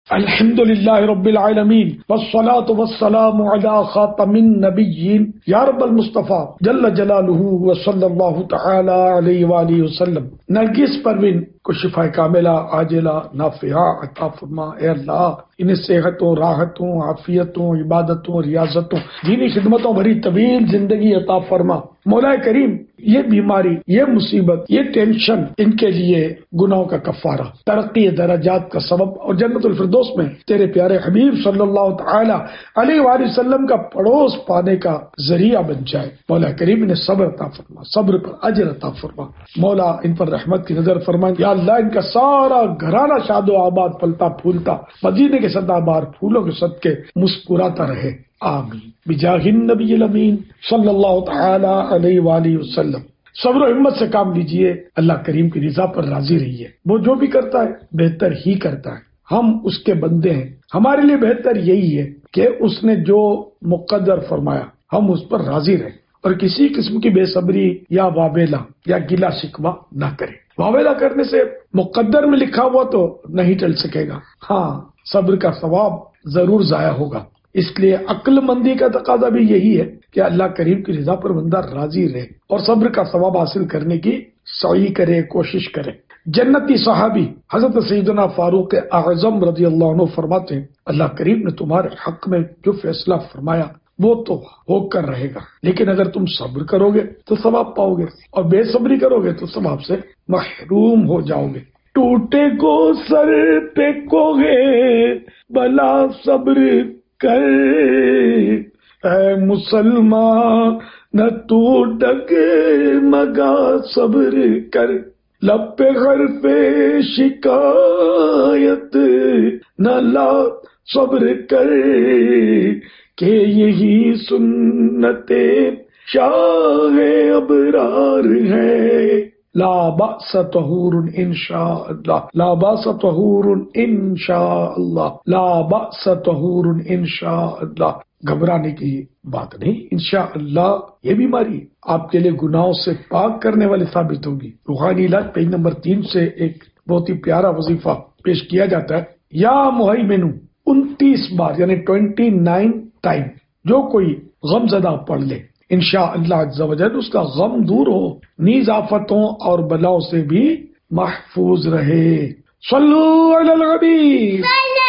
الحمدللہ رب العالمین والصلاة والسلام علی خاتم النبیین یا رب المصطفیٰ جل جلالہ وصلی اللہ تعالی علیہ وآلہ وسلم۔ نرگس پروین کو شفا کاملہ عاجلہ نافعہ عطا فرما۔ اے اللہ انہیں صحتوں، راحتوں، عافیتوں، عبادتوں، ریاضتوں، دینی خدمتوں بھری طویل زندگی عطا فرما۔ مولا کریم یہ بیماری، یہ مصیبت، یہ ٹینشن ان کے لیے گناہوں کا کفارہ، ترقی درجات کا سبب اور جنت الفردوس میں تیرے پیارے حبیب صلی اللہ تعالی علیہ وآلہ وسلم کا پڑوس پانے کا ذریعہ بن جائے۔ مولا کریم انہیں صبر عطا فرما، صبر پر اجر عطا فرما۔ مولا ان پر رحمت کی نظر فرما۔ یا اللہ ان کا سارا گھرانہ شاد و آباد، پلتا پھولتا، مدینے کے سدا بار پھولوں کے صدقے مسکراتا رہے، آمین بجاہ النبی الامین صلی اللہ تعالی علیہ وآلہ وسلم۔ صبر و ہمت سے کام لیجئے، اللہ کریم کی رضا پر راضی رہیے۔ وہ جو بھی کرتا ہے بہتر ہی کرتا ہے، ہم اس کے بندے ہیں، ہمارے لیے بہتر یہی ہے کہ اس نے جو مقدر فرمایا ہم اس پر راضی رہیں اور کسی قسم کی بے صبری یا واویلا یا گلا شکوہ نہ کریں۔ واویلا کرنے سے مقدر میں لکھا ہوا تو نہیں ٹل سکے گا، ہاں صبر کا ثواب ضرور ضائع ہوگا۔ اس لیے عقل مندی کا تقاضا بھی یہی ہے کہ اللہ کریم کی رضا پر بندہ راضی رہے اور صبر کا ثواب حاصل کرنے کی سعی کرے، کوشش کرے۔ جنتی صحابی حضرت سیدنا فاروق اعظم رضی اللہ عنہ فرماتے ہیں اللہ کریم نے تمہارے حق میں جو فیصلہ فرمایا وہ تو ہو کر رہے گا، لیکن اگر تم صبر کرو گے تو ثواب پاؤ گے اور بے صبری کرو گے تو ثواب سے محروم ہو جاؤ گے۔ ٹوٹے کو سر پہ کو گے بلا صبر کر، اے مسلمان نہ تو ڈگ مگا صبر کر، لب پہ غر پہ شکایت نہ لا صبر کر، کہ یہی سنت شاہ ابرار ہے۔ لا بأس طہور انشاء اللہ، لا بأس طہور انشاء اللہ، لا بأس طہور انشاء اللہ۔ گھبرانے کی بات نہیں، انشاءاللہ یہ بیماری آپ کے لیے گناہوں سے پاک کرنے والی ثابت ہوگی۔ روحانی علاج پیج نمبر 3 سے ایک بہت ہی پیارا وظیفہ پیش کیا جاتا ہے۔ یا مہیمنو 29 بار یعنی 29 ٹائم جو کوئی غم زدہ پڑھ لے، انشاءاللہ عز و جل اس کا غم دور ہو، نیز آفتوں اور بلاؤں سے بھی محفوظ رہے۔ صلو علی الحبیب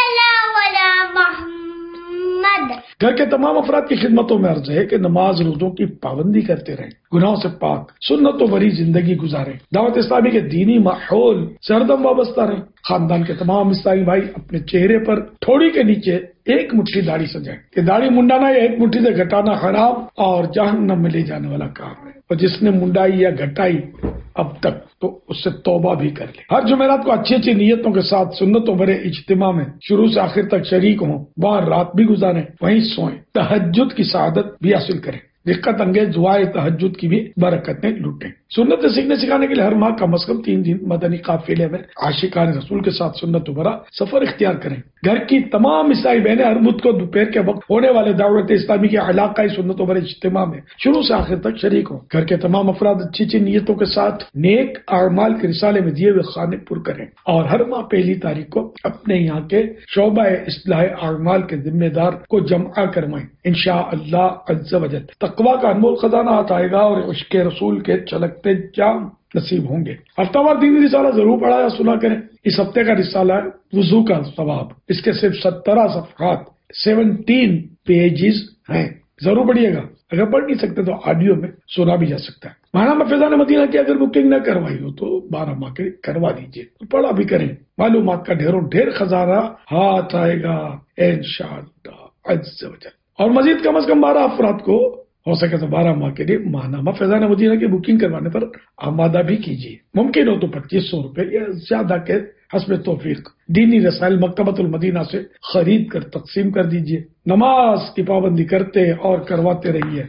گھر کے تمام افراد کی خدمتوں میں عرض ہے کہ نماز روزوں کی پابندی کرتے رہیں، گناہوں سے پاک سنتوں بھری زندگی گزاریں، دعوت اسلامی کے دینی ماحول سے ہردم وابستہ رہیں۔ خاندان کے تمام اسلامی بھائی اپنے چہرے پر تھوڑی کے نیچے ایک مٹھی داڑھی سجائیں کہ داڑھی منڈانا یا ایک مٹھی سے گھٹانا حرام اور جہنم میں لے جانے والا کام ہے، اور جس نے منڈائی یا گھٹائی اب تک تو اس سے توبہ بھی کر لے۔ ہر جمعرات کو اچھی اچھی نیتوں کے ساتھ سنتوں بھرے اجتماع میں شروع سے آخر تک شریک ہوں، وہاں رات بھی گزاریں، وہیں سوئیں، تہجد کی سعادت بھی حاصل کریں، دقت انگیز دعائے تہجد کی بھی برکتیں لوٹیں۔ سنت سیکھنے سکھانے کے لیے ہر ماہ کم از کم 3 دن مدنی قافلے میں عاشقان رسول کے ساتھ سنت بھرا سفر اختیار کریں۔ گھر کی تمام عیسائی بہنیں ہر بدھ کو دوپہر کے وقت ہونے والے دعوت اسلامی کے علاقائی سنتوں بھرے اجتماع میں شروع سے آخر تک شریک ہوں۔ گھر کے تمام افراد اچھی اچھی نیتوں کے ساتھ نیک اعمال کے رسالے میں دیے ہوئے خانے پر کریں، اور ہر ماہ پہلی تاریخ کو اپنے یہاں کے شعبہ اصلاح اعمال کے ذمہ دار کو جمع کروائیں۔ انشاءاللہ عز و جل تقویٰ کا انمول خزانہ آتا آئے گا اور عشق رسول کے چلکتے جام نصیب ہوں گے۔ ہفتہ وار دینی رسالہ ضرور پڑھا یا سنا کریں۔ اس ہفتے کا رسالہ ہے وضو کا ثواب، اس کے صرف 17 صفحات 17 پیجز ہیں، ضرور پڑھیے گا۔ اگر پڑھ نہیں سکتے تو آڈیو میں سنا بھی جا سکتا ہے۔ ماہنامہ فیضان مدینہ کی اگر بکنگ نہ کروائی ہو تو 12 ماہ کے کروا دیجیے، پڑھا بھی کریں، معلومات کا ڈھیر خزانہ ہاتھ آئے گا انشاءاللہ عز و جل۔ اور مزید کم از کم 12 افراد کو ہو سکے تو 12 ماہ کے لیے ماہنامہ فیضان مدینہ کی بکنگ کروانے پر آمادہ بھی کیجیے۔ ممکن ہو تو 2500 روپے یا زیادہ کے حسب توفیق دینی رسائل مکتبۃ المدینہ سے خرید کر تقسیم کر دیجیے۔ نماز کی پابندی کرتے اور کرواتے رہیے۔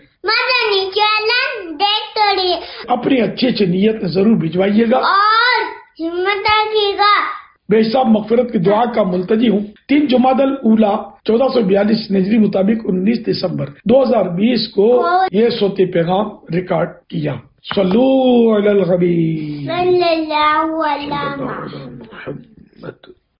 اپنی اچھی اچھی نیت ضرور بھجوائیے گا اور ہمت رکھیے گا۔ بے حساب مغفرت کی دعا کا ملتجی ہوں۔ 3 جمادی الاولیٰ 1442 ہجری مطابق 19 دسمبر 2020 کو یہ صوتی پیغام ریکارڈ کیا۔ صلو علی الحبیب صلی اللہ علیہ وسلم۔